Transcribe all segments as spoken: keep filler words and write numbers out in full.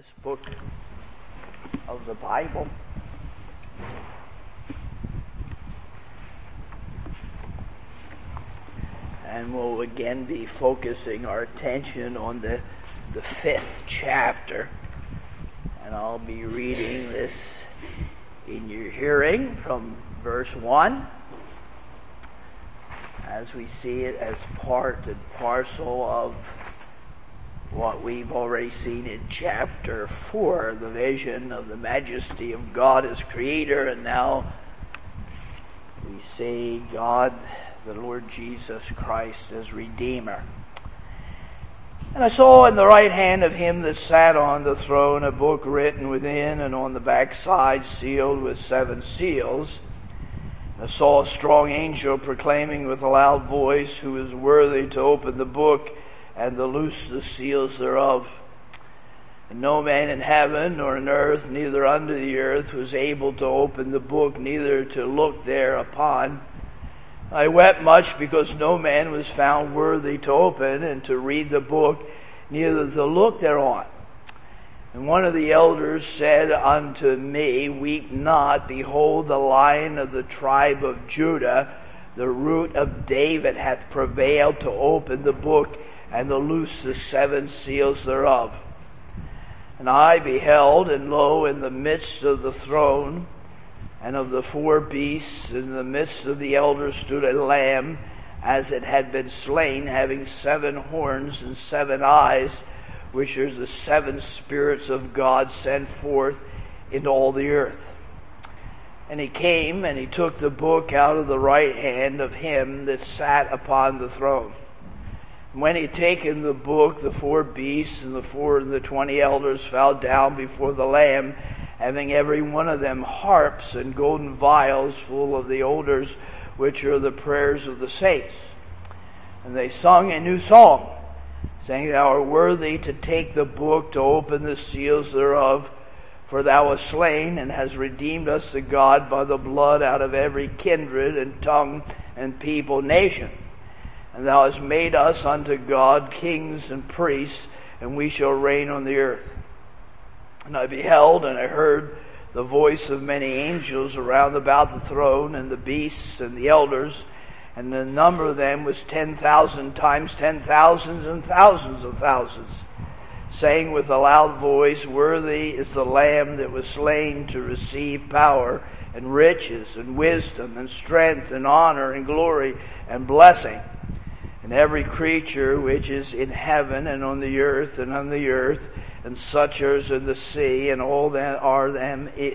last book of the Bible. And we'll again be focusing our attention on the, the fifth chapter. And I'll be reading this in your hearing from verse one, as we see it as part and parcel of what we've already seen in chapter four, the vision of the majesty of God as creator, and now we see God, the Lord Jesus Christ, as Redeemer. And I saw in the right hand of him that sat on the throne a book written within and on the backside, sealed with seven seals. And I saw a strong angel proclaiming with a loud voice, who is worthy to open the book and to loose the seals thereof. And no man in heaven nor in earth, neither under the earth, was able to open the book, neither to look thereupon. I wept much because no man was found worthy to open and to read the book, neither to look thereon. And one of the elders said unto me, Weep not, behold, the Lion of the tribe of Judah, the root of David, hath prevailed to open the book and to loose the seven seals thereof. And I beheld, and lo, in the midst of the throne and of the four beasts, in the midst of the elders stood a lamb, as it had been slain, having seven horns and seven eyes, which are the seven spirits of God sent forth into all the earth. And he came, and he took the book out of the right hand of him that sat upon the throne. And when he had taken the book, the four beasts and the four and the twenty elders fell down before the Lamb, having every one of them harps and golden vials full of the odors, which are the prayers of the saints. And they sung a new song, saying, Thou art worthy to take the book, to open the seals thereof, for thou wast slain, and hast redeemed us to God by the blood out of every kindred and tongue and people, nation. And thou hast made us unto God kings and priests, and we shall reign on the earth. And I beheld, and I heard the voice of many angels around about the throne, and the beasts and the elders, and the number of them was ten thousand times ten thousands and thousands of thousands, saying with a loud voice, Worthy is the Lamb that was slain to receive power and riches and wisdom and strength and honor and glory and blessing. And every creature which is in heaven and on the earth and on the earth, and such as in the sea, and all that are them, it,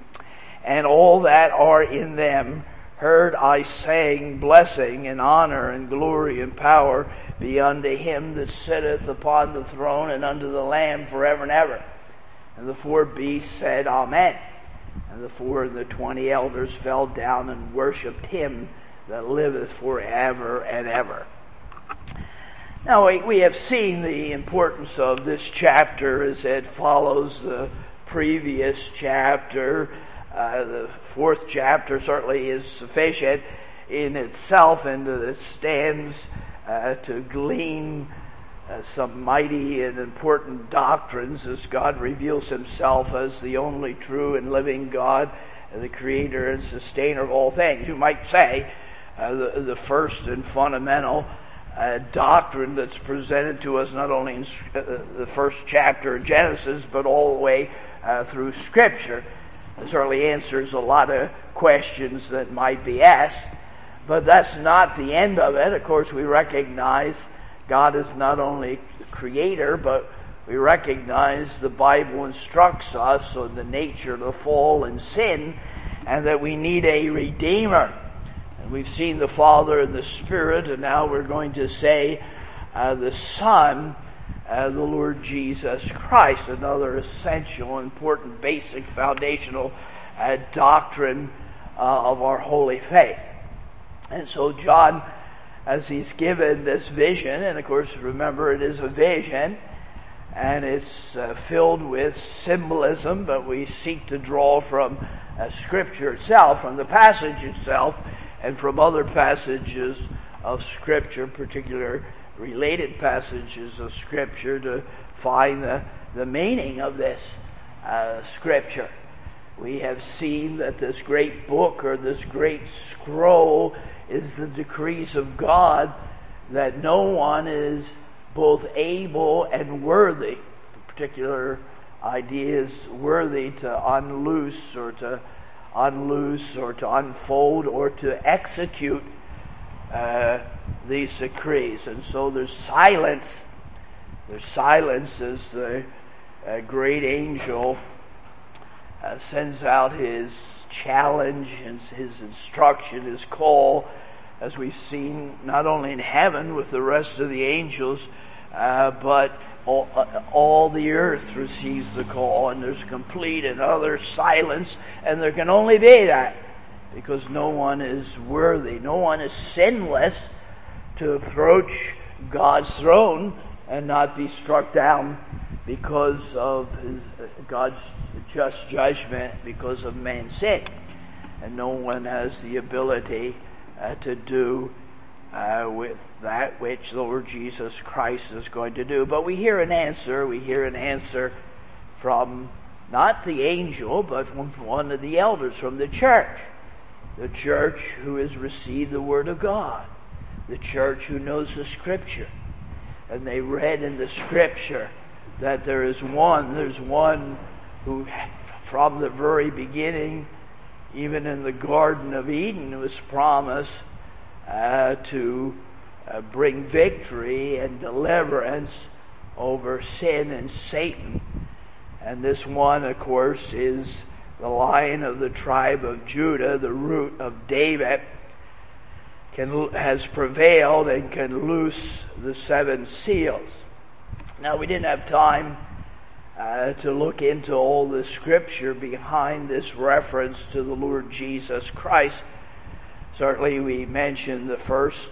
and all that are in them, heard I saying, Blessing and honor and glory and power be unto him that sitteth upon the throne and unto the Lamb forever and ever. And the four beasts said, Amen. And the four and the twenty elders fell down and worshipped him that liveth forever and ever. Now, we, we have seen the importance of this chapter as it follows the previous chapter. Uh, the fourth chapter certainly is sufficient in itself, and it stands uh, to glean uh, some mighty and important doctrines as God reveals himself as the only true and living God, the creator and sustainer of all things. You might say uh, the, the first and fundamental Uh, doctrine that's presented to us not only in uh, the first chapter of Genesis, but all the way uh, through Scripture. It certainly answers a lot of questions that might be asked, but that's not the end of it. Of course, we recognize God is not only the creator, but we recognize the Bible instructs us on the nature of the fall and sin, and that we need a Redeemer. We've seen the Father and the Spirit, and now we're going to say uh, the Son, uh, the Lord Jesus Christ, another essential, important, basic, foundational uh, doctrine uh, of our holy faith. And so John, as he's given this vision, and of course remember it is a vision, and it's uh, filled with symbolism, but we seek to draw from uh, Scripture itself, from the passage itself, and from other passages of Scripture, particular related passages of Scripture, to find the the meaning of this uh, scripture. We have seen that this great book or this great scroll is the decrees of God, that no one is both able and worthy. The particular idea is worthy to unloose or to unloose or to unfold or to execute uh, these decrees. And so there's silence. There's silence as the uh, great angel uh, sends out his challenge and his instruction, his call, as we've seen not only in heaven with the rest of the angels, uh, but all, uh, all the earth receives the call, and there's complete and utter silence, and there can only be that because no one is worthy, no one is sinless to approach God's throne and not be struck down because of his, uh, God's just judgment because of man's sin. And no one has the ability uh, to do uh, with that which the Lord Jesus Christ is going to do. But we hear an answer. We hear an answer from not the angel, but from one of the elders, from the church. The church who has received the Word of God. The church who knows the Scripture. And they read in the Scripture that there is one, there's one who from the very beginning, even in the Garden of Eden, was promised uh, to uh, bring victory and deliverance over sin and Satan. And this one, of course, is the Lion of the tribe of Judah, the root of David, can, has prevailed and can loose the seven seals. Now, we didn't have time uh, to look into all the scripture behind this reference to the Lord Jesus Christ. Certainly, we mentioned the first,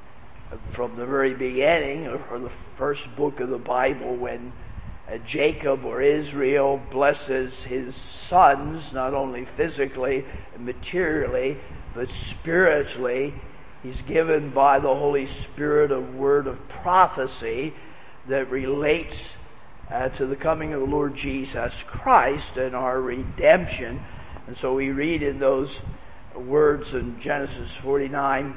from the very beginning, or the first book of the Bible, when uh, Jacob or Israel blesses his sons, not only physically and materially, but spiritually. He's given by the Holy Spirit a word of prophecy that relates uh, to the coming of the Lord Jesus Christ and our redemption. And so we read in those words in Genesis forty-nine,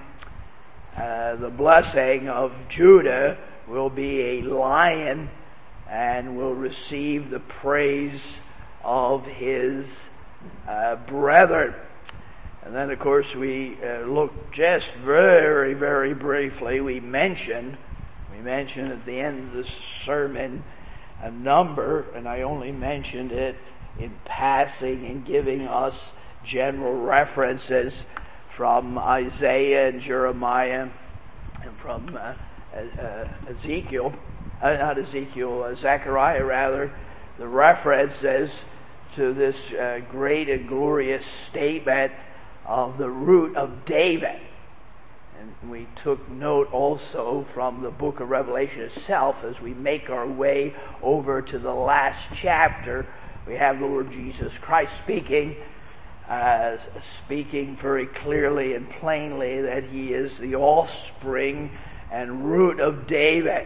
uh, the blessing of Judah will be a lion and will receive the praise of his uh, brethren. And then, of course, we uh, look just very, very briefly. We mentioned, we mentioned at the end of the sermon a number, and I only mentioned it in passing and giving us general references from Isaiah and Jeremiah and from uh, uh, Ezekiel, uh, not Ezekiel, uh, Zechariah rather, the references to this uh, great and glorious statement of the root of David. And we took note also from the book of Revelation itself as we make our way over to the last chapter. We have the Lord Jesus Christ speaking, uh, speaking very clearly and plainly that he is the offspring and root of David.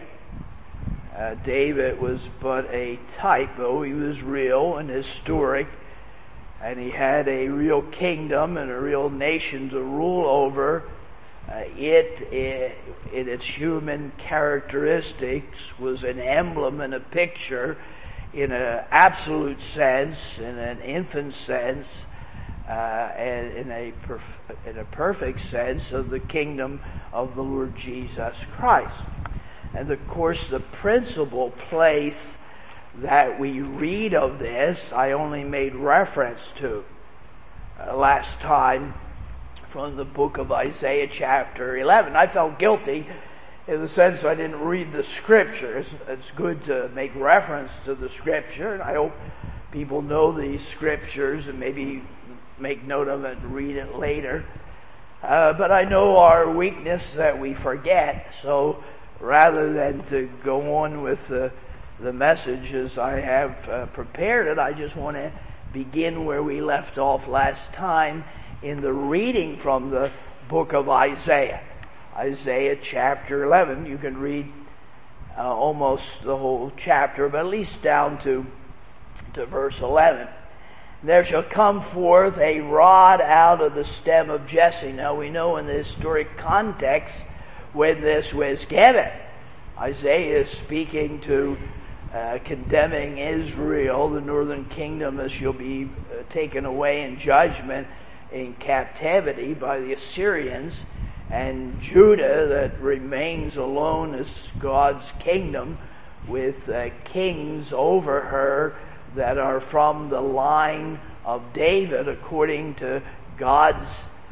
Uh, David was but a type, though he was real and historic. And he had a real kingdom and a real nation to rule over. Uh, it, it, in its human characteristics, was an emblem and a picture in an absolute sense, in an infant sense, uh, and in a, perf- in a perfect sense of the kingdom of the Lord Jesus Christ. And of course, the principal place that we read of this, I only made reference to uh, last time from the book of Isaiah chapter eleven. I felt guilty in the sense I didn't read the scriptures. It's good to make reference to the scripture, and I hope people know these scriptures and maybe make note of it and read it later. Uh, but I know our weakness that we forget, so rather than to go on with the the messages I have uh, prepared it, I just want to begin where we left off last time in the reading from the book of Isaiah. Isaiah chapter eleven. You can read uh, almost the whole chapter, but at least down to, to verse eleven. There shall come forth a rod out of the stem of Jesse. Now we know in the historic context when this was given, Isaiah is speaking to uh, condemning Israel, the northern kingdom, as she'll be uh, taken away in judgment in captivity by the Assyrians, and Judah that remains alone as God's kingdom with uh, kings over her that are from the line of David according to God's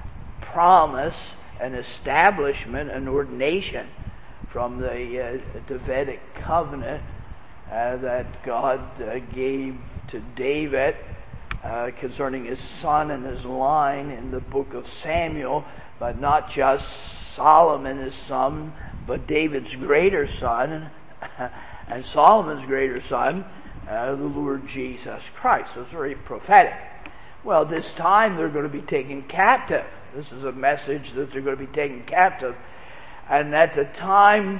promise and establishment and ordination from the uh, Davidic covenant uh, that God uh, gave to David uh, concerning his son and his line in the book of Samuel, but not just Solomon his son, but David's greater son and Solomon's greater son, uh, the Lord Jesus Christ. So it's very prophetic. Well, this time they're going to be taken captive. This is a message that they're going to be taken captive. And at the time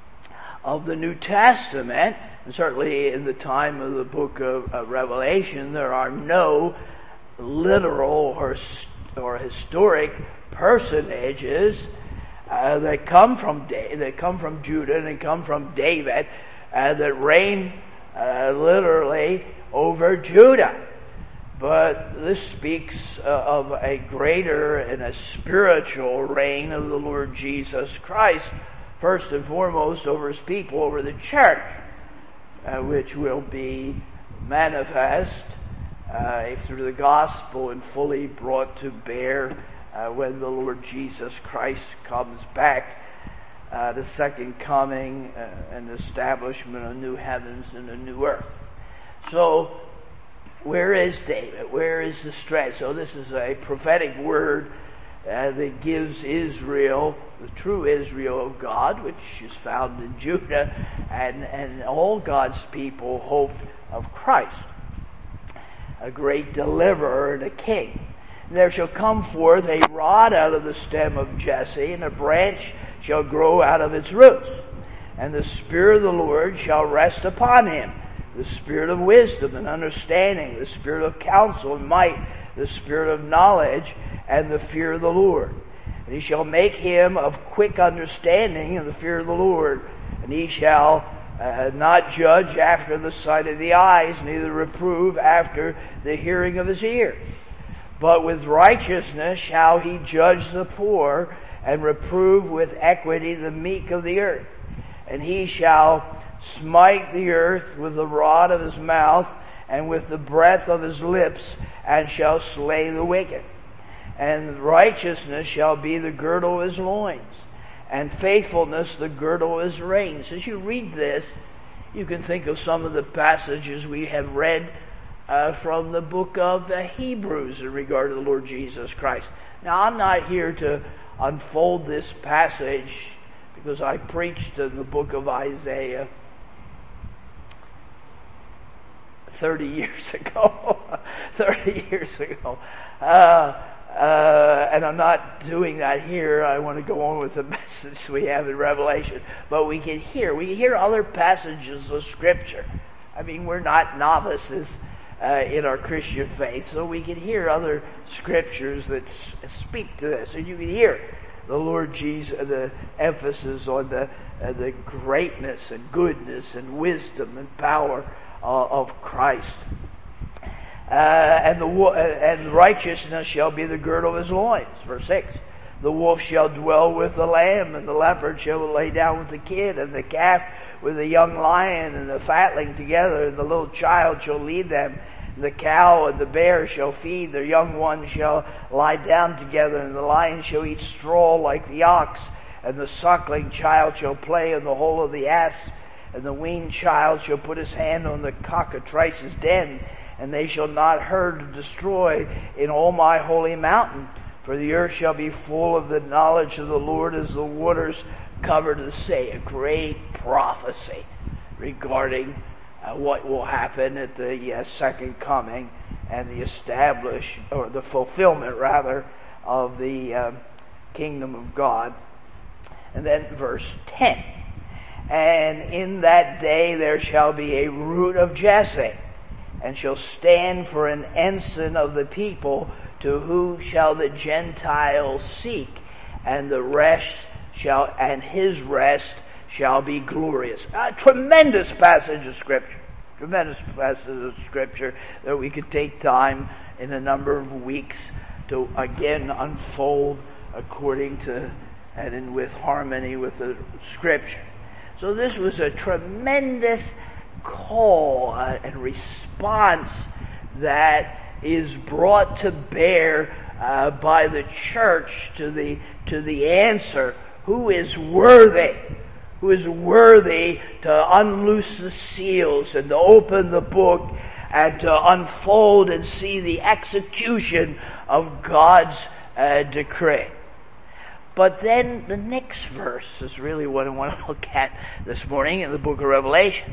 of the New Testament, and certainly in the time of the book of, of Revelation, there are no literal or, or historic personages uh, that come from that come from Judah and come from David uh, that reign uh, literally over Judah. But this speaks uh, of a greater and a spiritual reign of the Lord Jesus Christ, first and foremost over his people, over the church, uh, which will be manifest uh, through the gospel and fully brought to bear uh, when the Lord Jesus Christ comes back, uh, the second coming uh, and establishment of new heavens and a new earth. So, where is David? Where is the strength? So this is a prophetic word uh, that gives Israel, the true Israel of God, which is found in Judah, and, and all God's people hope of Christ, a great deliverer and a king. And there shall come forth a rod out of the stem of Jesse, and a branch shall grow out of its roots. And the Spirit of the Lord shall rest upon him, the Spirit of wisdom and understanding, the Spirit of counsel and might, the Spirit of knowledge and the fear of the Lord. And he shall make him of quick understanding in the fear of the Lord. And he shall uh, not judge after the sight of the eyes, neither reprove after the hearing of his ears. But with righteousness shall he judge the poor, and reprove with equity the meek of the earth. And he shall smite the earth with the rod of his mouth, and with the breath of his lips, and shall slay the wicked. And righteousness shall be the girdle of his loins, and faithfulness the girdle of his reins. As you read this, you can think of some of the passages we have read uh, from the book of uh, Hebrews in regard to the Lord Jesus Christ. Now, I'm not here to unfold this passage because I preached in the book of Isaiah thirty years ago. thirty years ago. Uh, uh, and I'm not doing that here. I want to go on with the message we have in Revelation. But we can hear, we can hear other passages of Scripture. I mean, we're not novices uh, in our Christian faith, so we can hear other Scriptures that s- speak to this. And you can hear the Lord Jesus, the emphasis on the, uh, the greatness and goodness and wisdom and power Uh, of Christ. Uh, and the uh, and righteousness shall be the girdle of his loins. Verse six. The wolf shall dwell with the lamb, and the leopard shall lay down with the kid, and the calf with the young lion, and the fatling together, and the little child shall lead them. And the cow and the bear shall feed, their young ones shall lie down together, and the lion shall eat straw like the ox, and the suckling child shall play in the hole of the ass, and the weaned child shall put his hand on the cockatrice's den, and they shall not hurt or destroy in all my holy mountain. For the earth shall be full of the knowledge of the Lord as the waters cover the sea. A great prophecy regarding uh, what will happen at the uh, second coming and the establish, or the fulfillment rather, of the uh, kingdom of God. And then verse ten. And in that day there shall be a root of Jesse, and shall stand for an ensign of the people, to whom shall the Gentiles seek, and the rest shall, and his rest shall be glorious. A tremendous passage of Scripture. Tremendous passage of Scripture that we could take time in a number of weeks to again unfold according to and in with harmony with the Scripture. So this was a tremendous call uh, and response that is brought to bear uh, by the church to the to the answer: who is worthy? Who is worthy to unloose the seals and to open the book and to unfold and see the execution of God's uh, decree? But then the next verse is really what I want to look at this morning in the book of Revelation.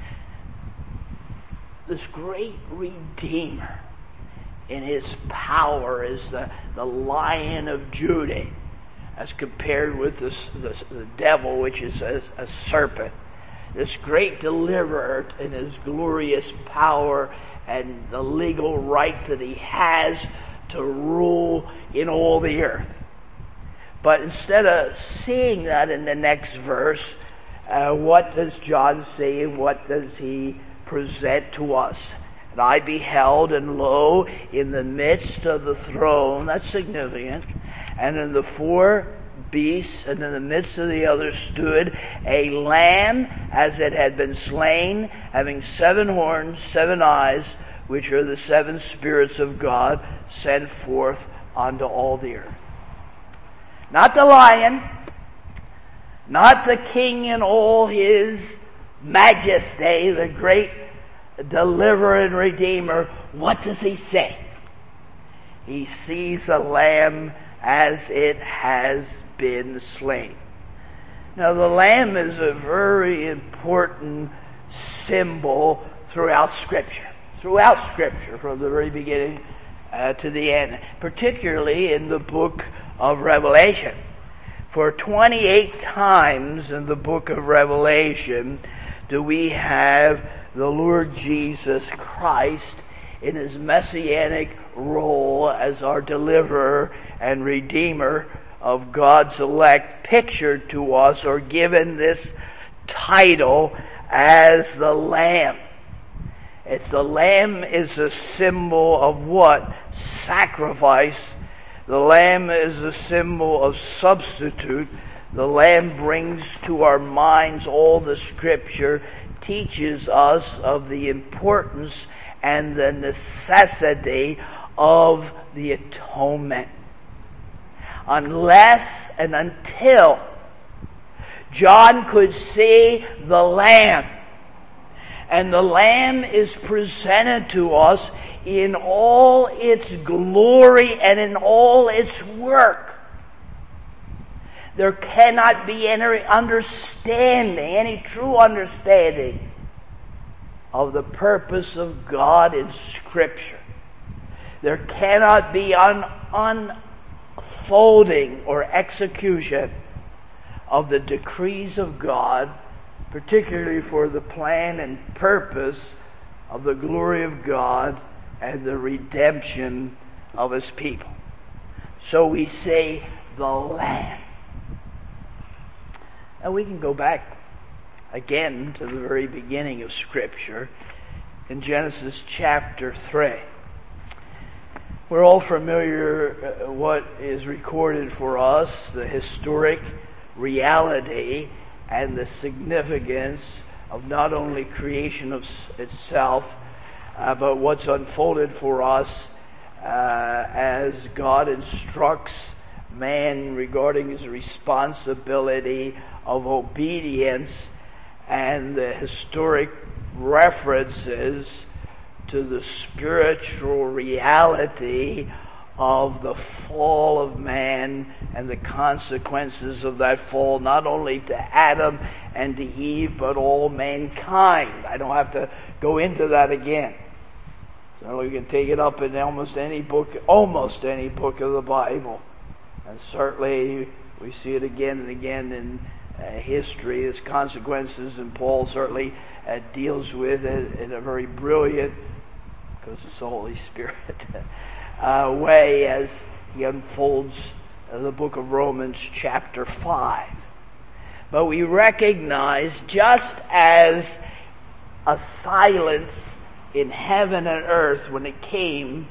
This great Redeemer in his power is the, the Lion of Judah, as compared with this, this, the devil, which is a, a serpent. This great deliverer in his glorious power and the legal right that he has to rule in all the earth. But instead of seeing that in the next verse, uh, what does John say and what does he present to us? And I beheld, and lo, in the midst of the throne, that's significant, and in the four beasts, and in the midst of the others stood a lamb as it had been slain, having seven horns, seven eyes, which are the seven spirits of God sent forth unto all the earth. Not the lion, not the king in all his majesty, the great deliverer and redeemer. What does he say? He sees a lamb as it has been slain. Now the lamb is a very important symbol throughout Scripture. Throughout Scripture, from the very beginning uh, to the end. Particularly in the book of Revelation. For twenty-eight times in the book of Revelation do we have the Lord Jesus Christ in his messianic role as our deliverer and redeemer of God's elect, pictured to us or given this title as the Lamb. It's the Lamb is a symbol of what? Sacrifice. The Lamb is a symbol of substitute. The Lamb brings to our minds all the Scripture, teaches us of the importance and the necessity of the atonement. Unless and until John could see the Lamb, and the Lamb is presented to us in all its glory and in all its work, there cannot be any understanding, any true understanding of the purpose of God in Scripture. There cannot be an unfolding or execution of the decrees of God, particularly for the plan and purpose of the glory of God and the redemption of His people. So we say the Lamb. And we can go back again to the very beginning of Scripture in Genesis chapter three. We're all familiar uh, what is recorded for us, the historic reality and the significance of not only creation of itself, uh, but what's unfolded for us uh, as God instructs man regarding his responsibility of obedience, and the historic references to the spiritual reality of the fall of man and the consequences of that fall, not only to Adam and to Eve, but all mankind. I don't have to go into that again. So we can take it up in almost any book, almost any book of the Bible. And certainly we see it again and again in uh, history, its consequences, and Paul certainly uh, deals with it in a very brilliant, because it's the Holy Spirit, uh, way as he unfolds uh, the book of Romans chapter five. But we recognize, just as a silence in heaven and earth when it came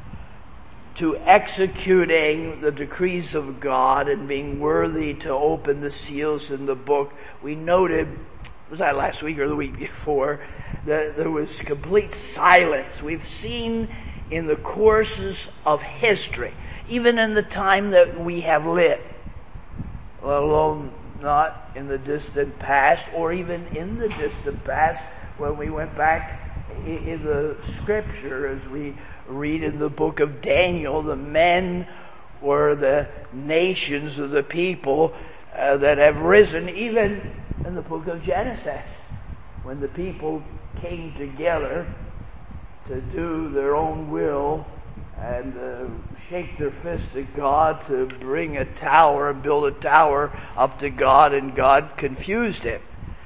to executing the decrees of God and being worthy to open the seals in the book, we noted, was that last week or the week before, that there was complete silence. We've seen in the courses of history, even in the time that we have lived, let alone not in the distant past, or even in the distant past when we went back in the scripture, as we read in the book of Daniel, the men or the nations of the people uh, that have risen, even in the book of Genesis, when the people came together to do their own will and uh, shake their fist at God to bring a tower and build a tower up to God, and God confused him.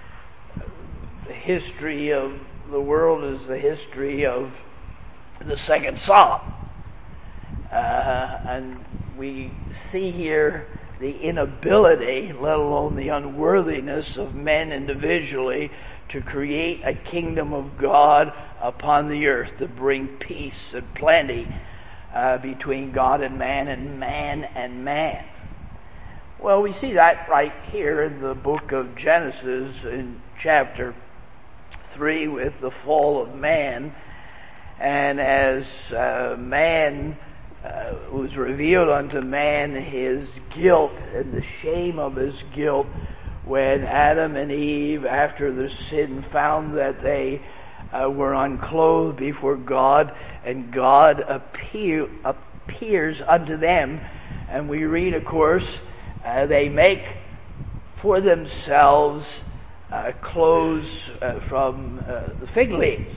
The history of the world is the history of the second Sodom. Uh, and we see here the inability, let alone the unworthiness of men individually to create a kingdom of God upon the earth, to bring peace and plenty uh, between God and man, and man and man. Well, we see that right here in the book of Genesis in chapter three with the fall of man. And as uh, man uh, was revealed unto man his guilt and the shame of his guilt, when Adam and Eve, after their sin, found that they uh, were unclothed before God, and God appear, appears unto them. And we read, of course, uh, they make for themselves uh, clothes uh, from uh, the fig leaves.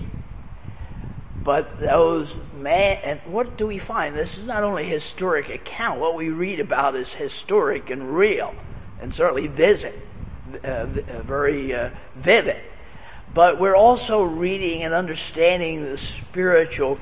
But those man, and what do we find? This is not only a historic account. What we read about is historic and real, and certainly vivid, uh, very uh, vivid. But we're also reading and understanding the spiritual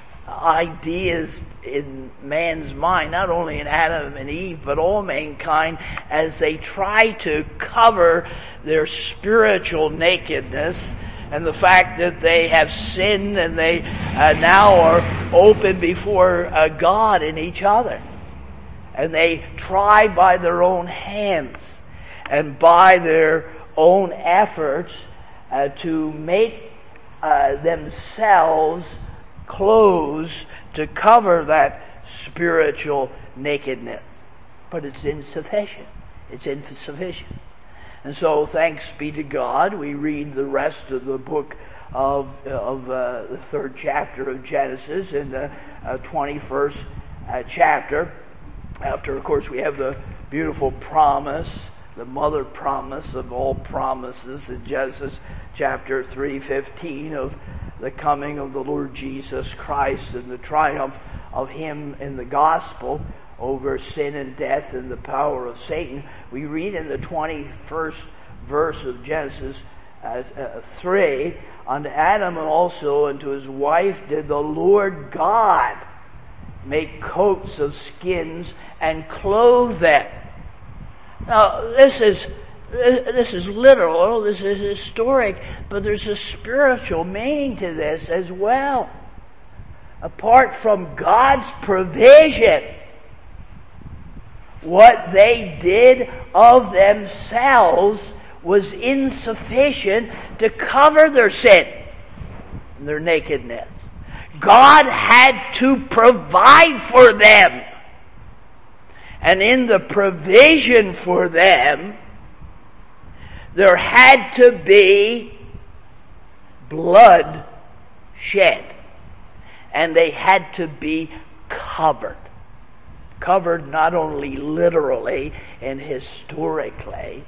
ideas in man's mind, not only in Adam and Eve, but all mankind, as they try to cover their spiritual nakedness and the fact that they have sinned, and they uh, now are open before uh, God and each other. And they try by their own hands and by their own efforts uh, to make uh, themselves clothes to cover that spiritual nakedness. But it's insufficient. It's insufficient. And so, thanks be to God, we read the rest of the book of of uh, the third chapter of Genesis in the uh, twenty-first uh, chapter. After, of course, we have the beautiful promise, the mother promise of all promises in Genesis chapter three fifteen of the coming of the Lord Jesus Christ and the triumph of Him in the gospel over sin and death and the power of Satan. We read in the twenty-first verse of Genesis uh, uh, three, unto Adam and also unto his wife did the Lord God make coats of skins and clothe them. Now, this is this is literal, this is historic, but there's a spiritual meaning to this as well. Apart from God's provision, what they did of themselves was insufficient to cover their sin and their nakedness. God had to provide for them. And in the provision for them, there had to be blood shed. And they had to be covered. Covered not only literally and historically,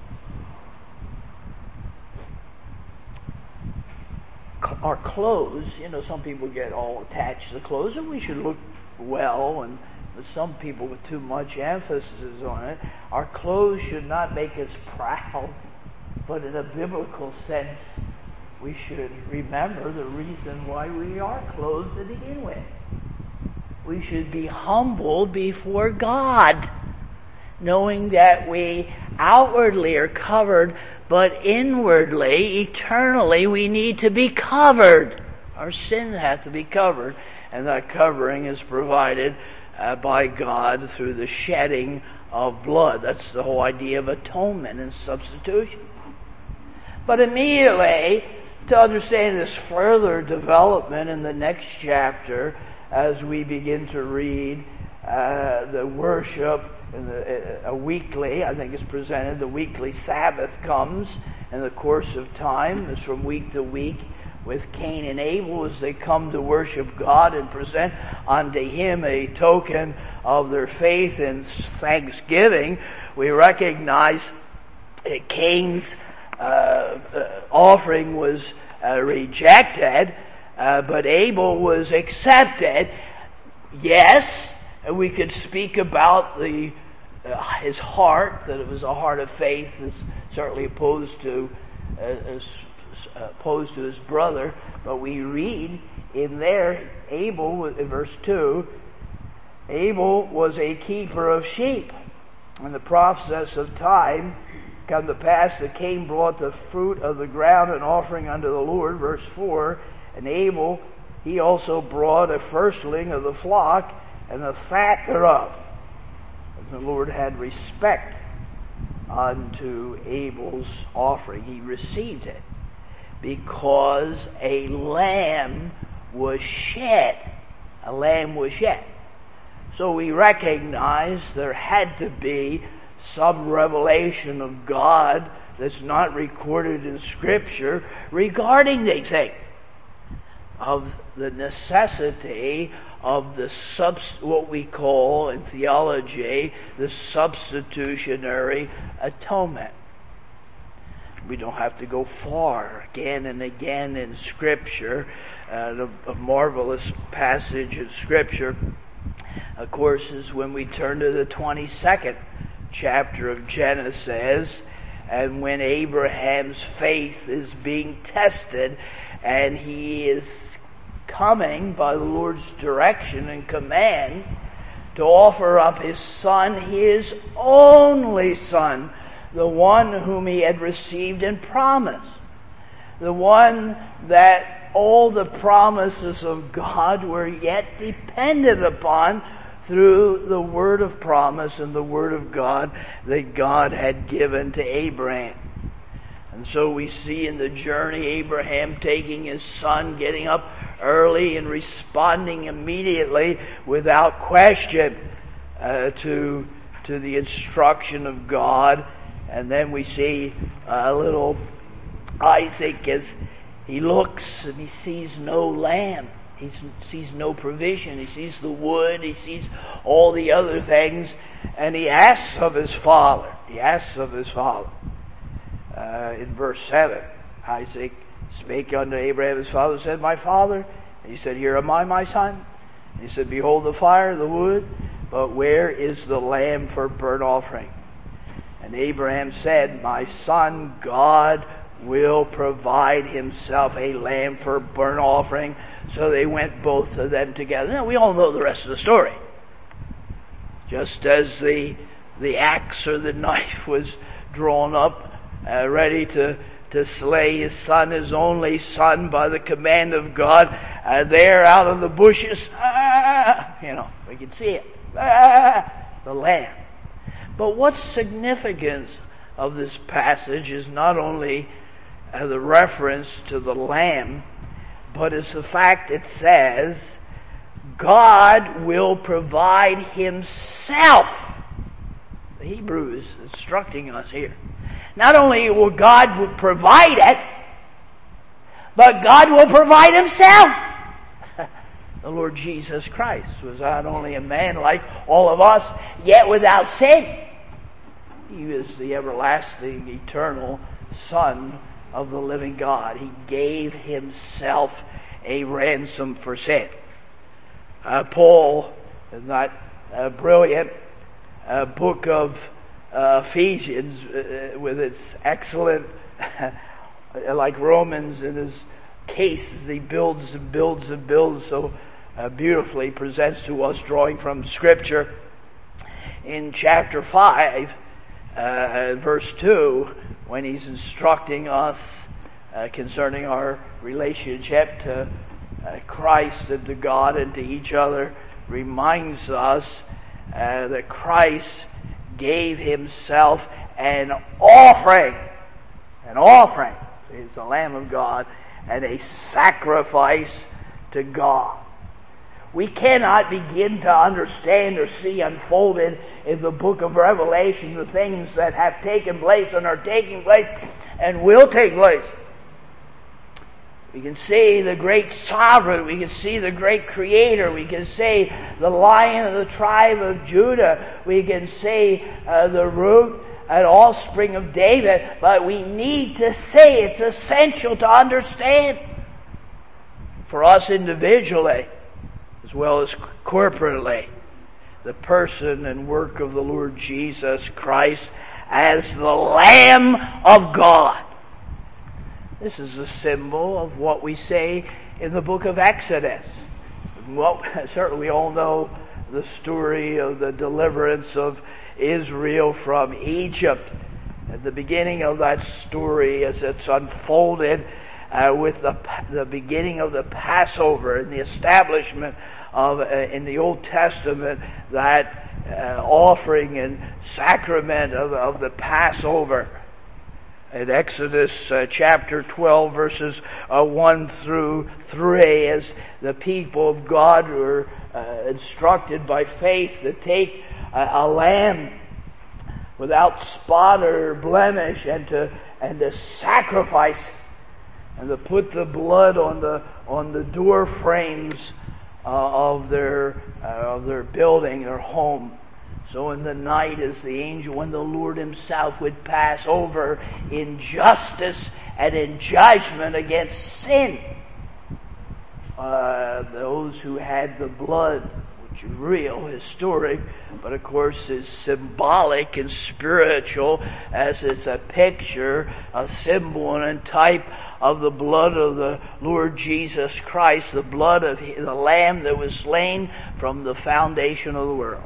our clothes, you know, some people get all attached to clothes, and we should look well and but some people with too much emphasis on it. Our clothes should not make us proud, but in a biblical sense, we should remember the reason why we are clothed to begin with. We should be humbled before God, knowing that we outwardly are covered, but inwardly, eternally, we need to be covered. Our sins have to be covered, and that covering is provided uh, by God through the shedding of blood. That's the whole idea of atonement and substitution. But immediately, to understand this further development in the next chapter, as we begin to read uh, the worship, in the, a weekly, I think it's presented, the weekly Sabbath comes in the course of time. It's from week to week with Cain and Abel as they come to worship God and present unto Him a token of their faith and thanksgiving. We recognize that Cain's uh, uh, offering was uh, rejected, uh, but Abel was accepted. Yes, we could speak about the uh, his heart, that it was a heart of faith, is certainly opposed to uh, as, opposed to his brother. But we read in there, Abel, in verse two, Abel was a keeper of sheep. In the process of time, come to pass that Cain brought the fruit of the ground an offering unto the Lord, verse four, and Abel, he also brought a firstling of the flock and the fat thereof. And the Lord had respect unto Abel's offering. He received it because a lamb was shed. A lamb was shed. So we recognize there had to be some revelation of God that's not recorded in Scripture regarding these things, of the necessity of the subst- what we call in theology the substitutionary atonement. We don't have to go far. Again and again in Scripture, uh, a marvelous passage in Scripture, of course, is when we turn to the twenty-second chapter of Genesis, and when Abraham's faith is being tested, and he is coming by the Lord's direction and command to offer up his son, his only son, the one whom he had received in promise, the one that all the promises of God were yet dependent upon through the word of promise and the word of God that God had given to Abraham. And so we see in the journey Abraham taking his son, getting up early and responding immediately without question uh, to to the instruction of God. And then we see uh, little Isaac as he looks and he sees no lamb. He sees no provision. He sees the wood. He sees all the other things. And he asks of his father. He asks of his father. Uh, in verse seven, Isaac spake unto Abraham his father, said, My father. And he said, Here am I, my son. And he said, Behold the fire, the wood, but where is the lamb for burnt offering? And Abraham said, My son, God will provide himself a lamb for burnt offering. So they went both of them together. Now we all know the rest of the story. Just as the the axe or the knife was drawn up, uh, ready to to slay his son, his only son, by the command of God, uh, there out of the bushes, ah, you know, we can see it, ah, the lamb. But what's significance of this passage is not only uh, the reference to the lamb, but it's the fact it says, God will provide himself. The Hebrew is instructing us here. Not only will God provide it, but God will provide himself. The Lord Jesus Christ was not only a man like all of us, yet without sin. He is the everlasting, eternal Son of the living God. He gave himself a ransom for sin. Uh, Paul is not uh, brilliant uh, book of uh, Ephesians uh, with its excellent, like Romans in his case, as he builds and builds and builds so uh, beautifully, presents to us, drawing from Scripture. In chapter five, uh, verse two, when he's instructing us uh, concerning our relationship to uh, Christ and to God and to each other, reminds us uh, that Christ gave himself an offering, an offering, is the Lamb of God, and a sacrifice to God. We cannot begin to understand or see unfolded in the book of Revelation the things that have taken place and are taking place and will take place. We can see the great sovereign. We can see the great creator. We can see the Lion of the tribe of Judah. We can see uh, the root and offspring of David. But we need to say it's essential to understand for us individually as well as corporately the person and work of the Lord Jesus Christ as the Lamb of God. This is a symbol of what we say in the book of Exodus. Well, certainly we all know the story of the deliverance of Israel from Egypt. At the beginning of that story, as it's unfolded uh, with the the beginning of the Passover and the establishment of, uh, in the Old Testament, that uh, offering and sacrament of, of the Passover. In Exodus uh, chapter twelve, verses uh, one through three, as the people of God were uh, instructed by faith to take uh, a lamb without spot or blemish and to and to sacrifice and to put the blood on the on the door frames uh, of their uh, of their building, their home. So in the night, as the angel, when the Lord himself would pass over in justice and in judgment against sin, uh, those who had the blood, which is real, historic, but of course is symbolic and spiritual, as it's a picture, a symbol and a type of the blood of the Lord Jesus Christ, the blood of the Lamb that was slain from the foundation of the world.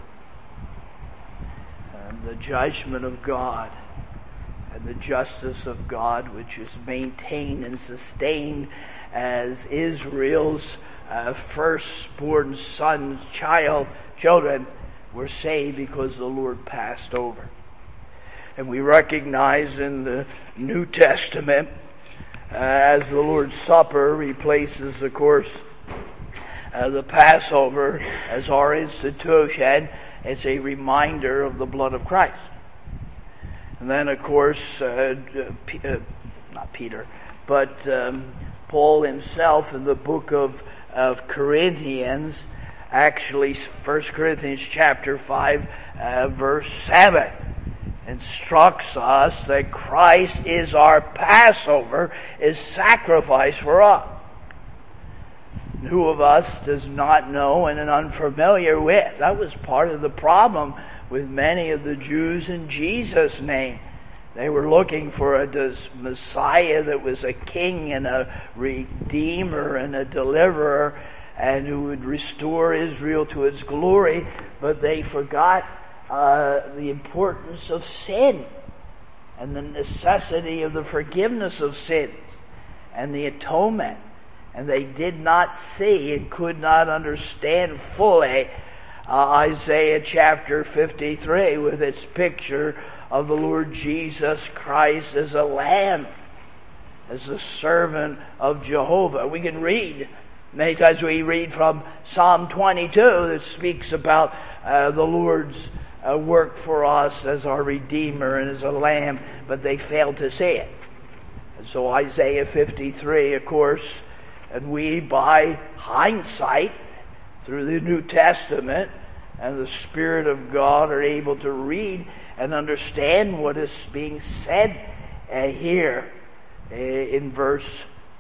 The judgment of God and the justice of God, which is maintained and sustained as Israel's uh, firstborn sons, child, children were saved because the Lord passed over. And we recognize in the New Testament, uh, as the Lord's Supper replaces, of course, uh, the Passover as our institution, it's a reminder of the blood of Christ. And then, of course, uh, uh, not Peter, but um, Paul himself in the book of, of Corinthians, actually First Corinthians chapter five, uh, verse seven, instructs us that Christ is our Passover, is sacrifice for us. Who of us does not know and is unfamiliar with? That was part of the problem with many of the Jews in Jesus' name. They were looking for a Messiah that was a king and a redeemer and a deliverer and who would restore Israel to its glory, but they forgot uh, the importance of sin and the necessity of the forgiveness of sins and the atonement. And they did not see and could not understand fully uh, Isaiah chapter fifty-three with its picture of the Lord Jesus Christ as a lamb, as a servant of Jehovah. We can read, many times we read from Psalm twenty-two that speaks about uh, the Lord's uh, work for us as our Redeemer and as a lamb, but they failed to see it. And so Isaiah fifty-three, of course, and we, by hindsight, through the New Testament and the Spirit of God, are able to read and understand what is being said uh, here uh, in verse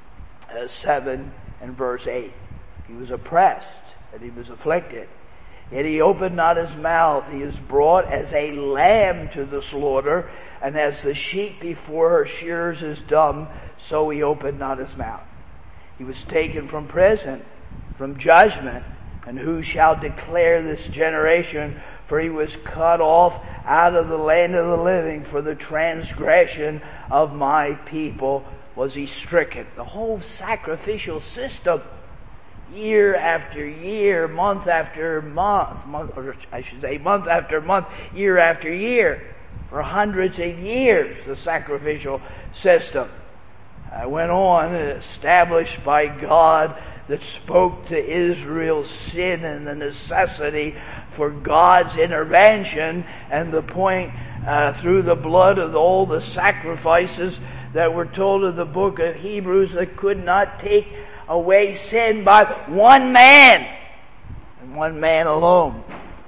uh, seven and verse eight. He was oppressed and he was afflicted, Yet he opened not his mouth. He is brought as a lamb to the slaughter, and as the sheep before her shears is dumb, so he opened not his mouth. He was taken from prison, from judgment, and who shall declare this generation? For he was cut off out of the land of the living. For the transgression of my people was he stricken. The whole sacrificial system, year after year, month after month, month, or I should say month after month, year after year, for hundreds of years, the sacrificial system uh, went on, established by God, that spoke to Israel's sin and the necessity for God's intervention, and the point uh, through the blood of all the sacrifices that were told in the book of Hebrews that could not take away sin by one man, and one man alone.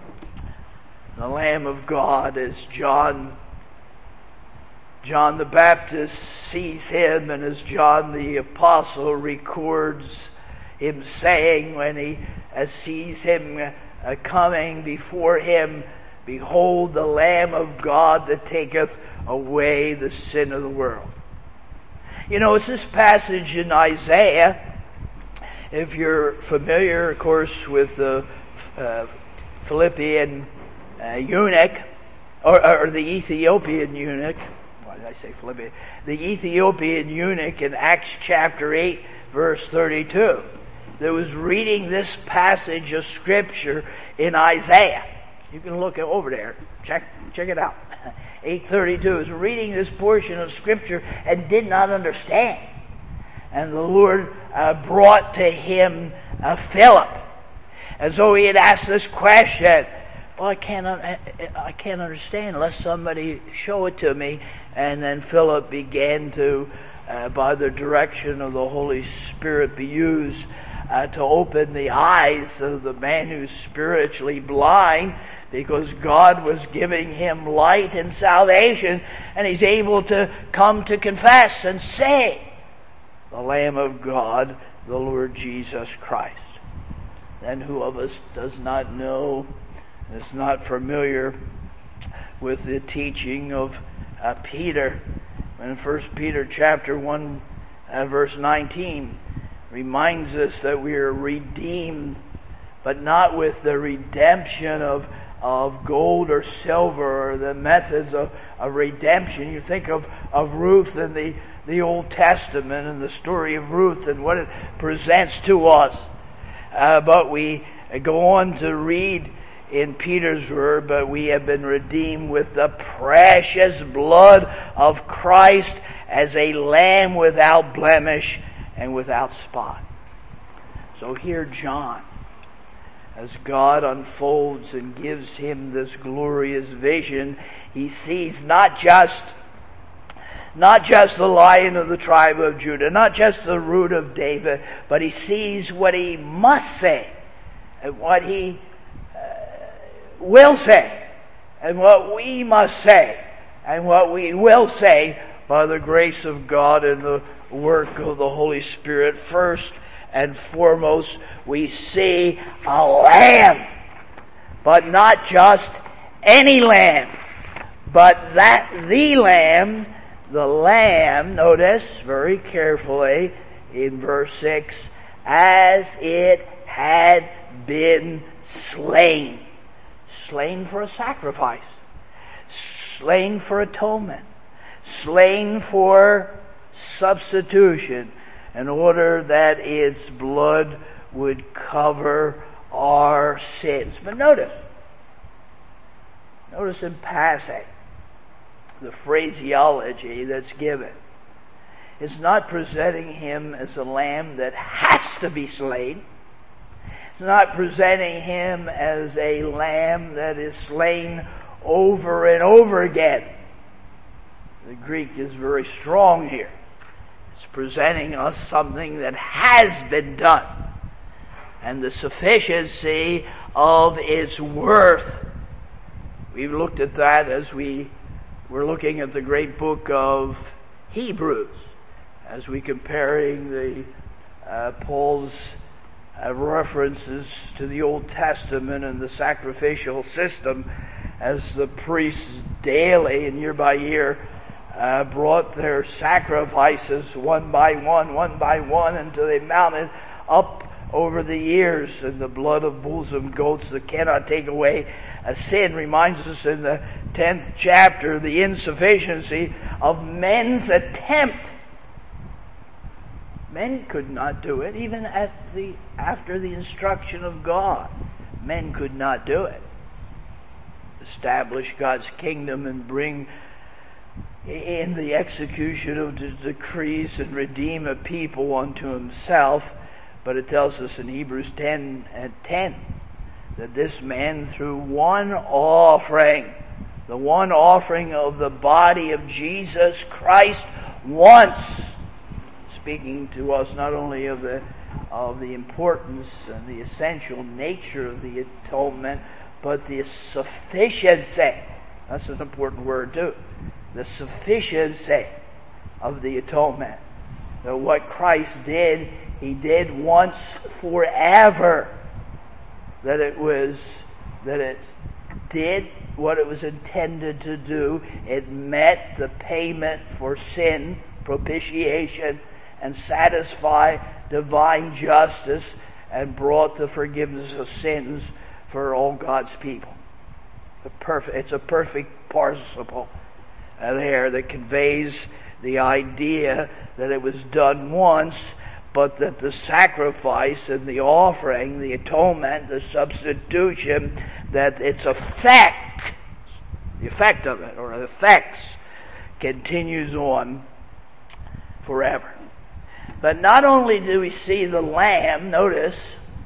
The Lamb of God, as John John the Baptist sees him, and as John the Apostle records him saying when he uh, sees him uh, coming before him, behold the Lamb of God that taketh away the sin of the world. You know, it's this passage in Isaiah. If you're familiar, of course, with the uh, Philippian uh, eunuch, or, or the Ethiopian eunuch, why did I say Philippian? The Ethiopian eunuch in Acts chapter eight, verse thirty-two, that was reading this passage of Scripture in Isaiah. You can look over there. Check, check it out. eight thirty-two is reading this portion of Scripture and did not understand. And the Lord uh, brought to him uh, Philip. And so he had asked this question. Well, I can't, I can't understand unless somebody show it to me. And then Philip began to, uh, by the direction of the Holy Spirit, be used uh, to open the eyes of the man who's spiritually blind, because God was giving him light and salvation, and he's able to come to confess and say, the Lamb of God, the Lord Jesus Christ. Then who of us does not know, is not familiar with the teaching of uh, Peter? In First Peter chapter one, uh, verse nineteen, reminds us that we are redeemed, but not with the redemption of of gold or silver, or the methods of, of redemption. You think of, of Ruth in the, the Old Testament, and the story of Ruth and what it presents to us. Uh, but we go on to read in Peter's word, but we have been redeemed with the precious blood of Christ as a lamb without blemish and without spot. So here John, as God unfolds and gives him this glorious vision, he sees not just not just the Lion of the tribe of Judah, not just the Root of David, but he sees what he must say, and what he uh, will say, and what we must say, and what we will say by the grace of God and the work of the Holy Spirit. First and foremost, we see a lamb, but not just any lamb, but that the lamb, the lamb, notice very carefully in verse six, as it had been slain. Slain for a sacrifice. Slain for atonement. Slain for substitution, in order that its blood would cover our sins. But notice, notice in passing, the phraseology that's given. It's not presenting him as a lamb that has to be slain. It's not presenting him as a lamb that is slain over and over again. The Greek is very strong here. It's presenting us something that has been done, and the sufficiency of its worth. We've looked at that as we were looking at the great book of Hebrews, as we comparing the uh, Paul's uh, references to the Old Testament and the sacrificial system as the priests daily and year by year uh, brought their sacrifices one by one, one by one, until they mounted up over the years, and the blood of bulls and goats that cannot take away a sin reminds us in the tenth chapter the insufficiency of men's attempt. Men could not do it, even at the, after the instruction of God. Men could not do it. Establish God's kingdom and bring in the execution of the decrees and redeem a people unto himself. But it tells us in Hebrews ten and ten that this man, through one offering, the one offering of the body of Jesus Christ once, speaking to us not only of the of the importance and the essential nature of the atonement, but the sufficiency. That's an important word too. The sufficiency of the atonement. That what Christ did, He did once forever. That it was, that it did what it was intended to do. It met the payment for sin, propitiation, and satisfy divine justice, and brought the forgiveness of sins for all God's people. The perfect, it's a perfect participle uh, there that conveys the idea that it was done once, but that the sacrifice and the offering, the atonement, the substitution, that its effect, the effect of it, or the effects, continues on forever. But not only do we see the Lamb, notice,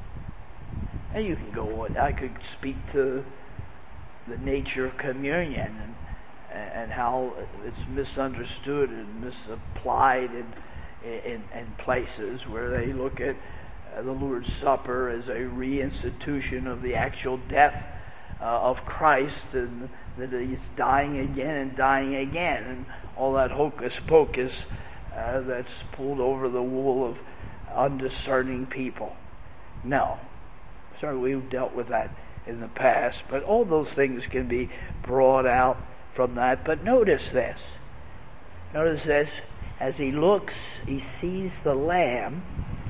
and you can go on, I could speak to the nature of communion and and how it's misunderstood and misapplied in, in, in places where they look at the Lord's Supper as a reinstitution of the actual death uh, of Christ, and that He's dying again and dying again, and all that hocus pocus uh, that's pulled over the wool of undiscerning people. No. Sorry, we've dealt with that in the past, but all those things can be brought out from that. But notice this. Notice this. As he looks, he sees the Lamb.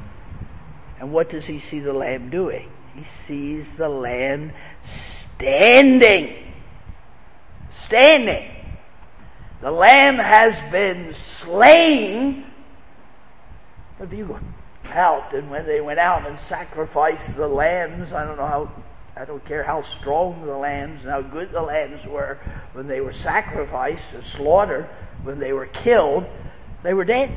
And what does he see the Lamb doing? He sees the Lamb standing. Standing. The Lamb has been slain. Have you gone out? And when they went out and sacrificed the lambs, I don't know how, I don't care how strong the lambs and how good the lambs were, when they were sacrificed and slaughtered, when they were killed, they were dead.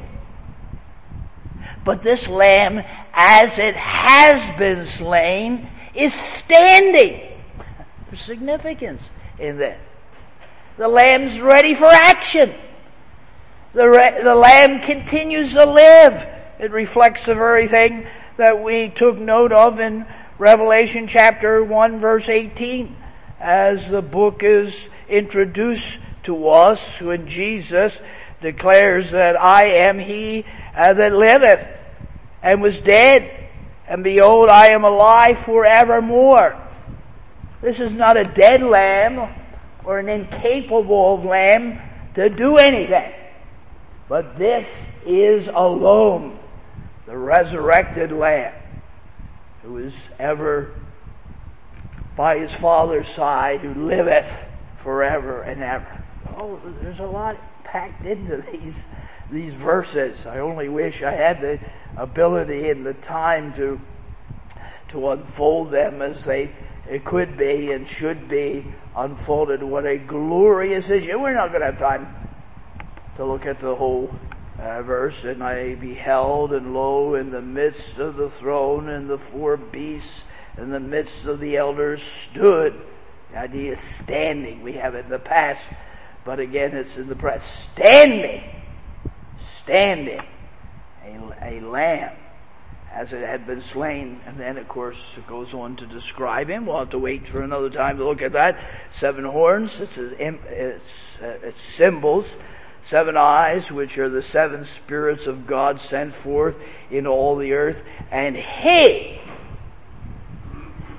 But this lamb, as it has been slain, is standing. There's significance in this. The lamb's ready for action. The, re- the lamb continues to live. It reflects the very thing that we took note of in Revelation chapter one verse eighteen, as the book is introduced to us when Jesus declares that I am he uh, that liveth and was dead, and behold, I am alive forevermore. This is not a dead lamb or an incapable of lamb to do anything, but this is alone the resurrected Lamb, who is ever by his Father's side, who liveth forever and ever. Oh, there's a lot packed into these these verses. I only wish I had the ability and the time to to unfold them as they it could be and should be unfolded. What a glorious vision. We're not going to have time to look at the whole Uh, verse. And I beheld, and lo, in the midst of the throne and the four beasts, in the midst of the elders stood. The idea is standing. We have it in the past, but again it's in the present. Standing, standing, a, a lamb, as it had been slain. And then, of course, it goes on to describe him. We'll have to wait for another time to look at that. Seven horns. It's it's, uh, it's symbols. Seven eyes, which are the seven spirits of God sent forth in all the earth. And he,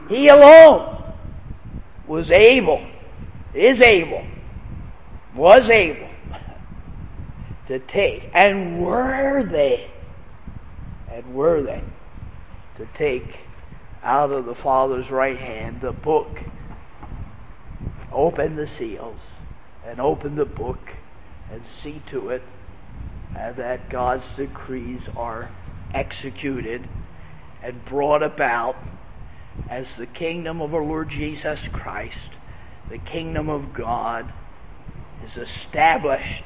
He alone was able, is able, was able to take, and were they, and were they, to take out of the Father's right hand the book, open the seals, and open the book, and see to it and that God's decrees are executed and brought about as the kingdom of our Lord Jesus Christ, the kingdom of God, is established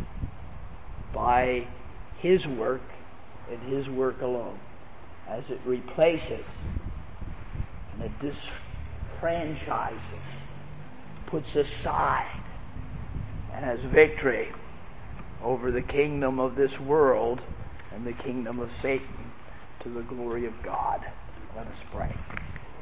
by His work and His work alone, as it replaces and it disfranchises, puts aside, and has victory over the kingdom of this world and the kingdom of Satan, to the glory of God. Let us pray.